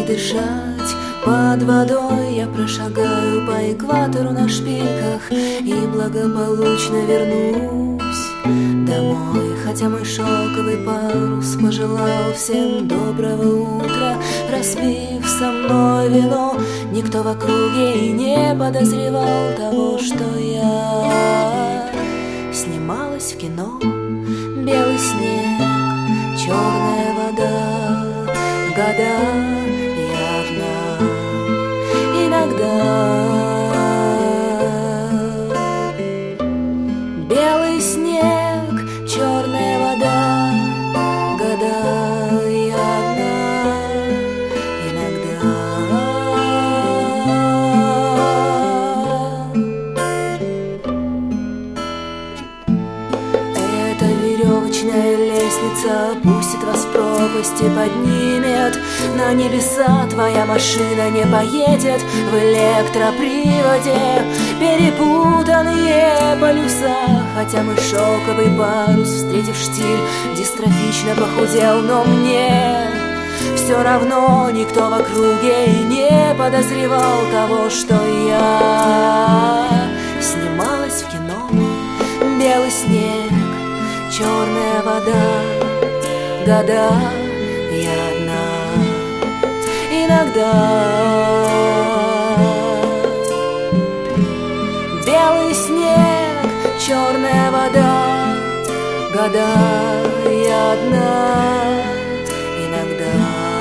дышать под водой. Я прошагаю по экватору на шпильках и благополучно вернусь домой. Хотя мой шелковый парус пожелал всем доброго утра, распив со мной вино, никто в округе и не подозревал того, что я снималась в кино. Белый снег, черная вода, года я одна иногда. Белый снег, черная вода, года я одна иногда. Эта веревочная лестница опустит вас в пропасть и поднимет на небеса. Твоя машина не поедет в электроприводе, перепутанные полюса. Хотя мой шелковый парус, встретив штиль, дистрофично похудел, но мне все равно никто в округе и не подозревал того, что я снималась в кино. Белый снег, черная вода, года я одна иногда. Белый снег, черная вода, года я одна иногда.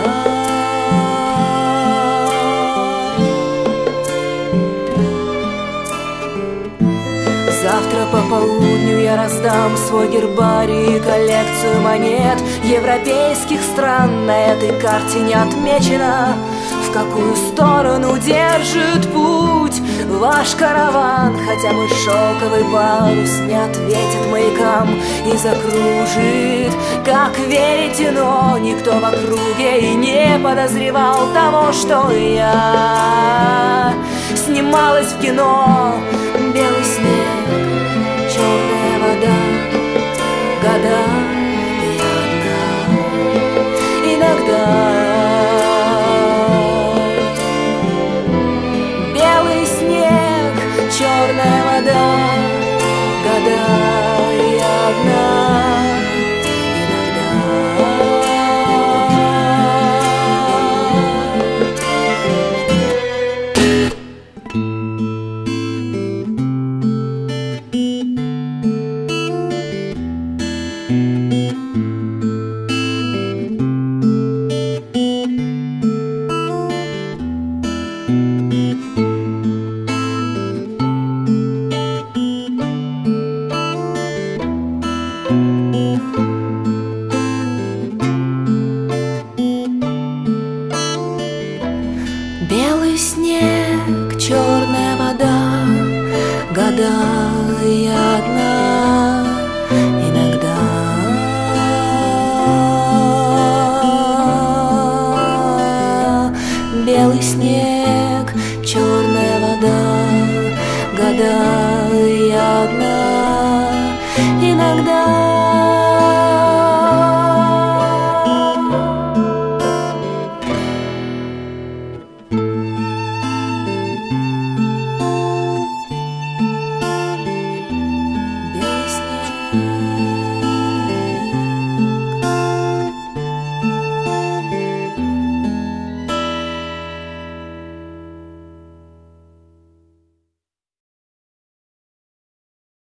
Завтра по полудню я раздам свой гербарий и коллекцию монет европейских стран. На этой карте не отмечено, в какую сторону держит путь ваш караван. Хотя мой шелковый парус не ответит маякам и закружит, как веретено, никто в округе и не подозревал того, что я снималась в кино. Белый снег, черная вода, года я одна иногда. Белый снег, черная вода, года я одна иногда. Белый снег, черная вода, года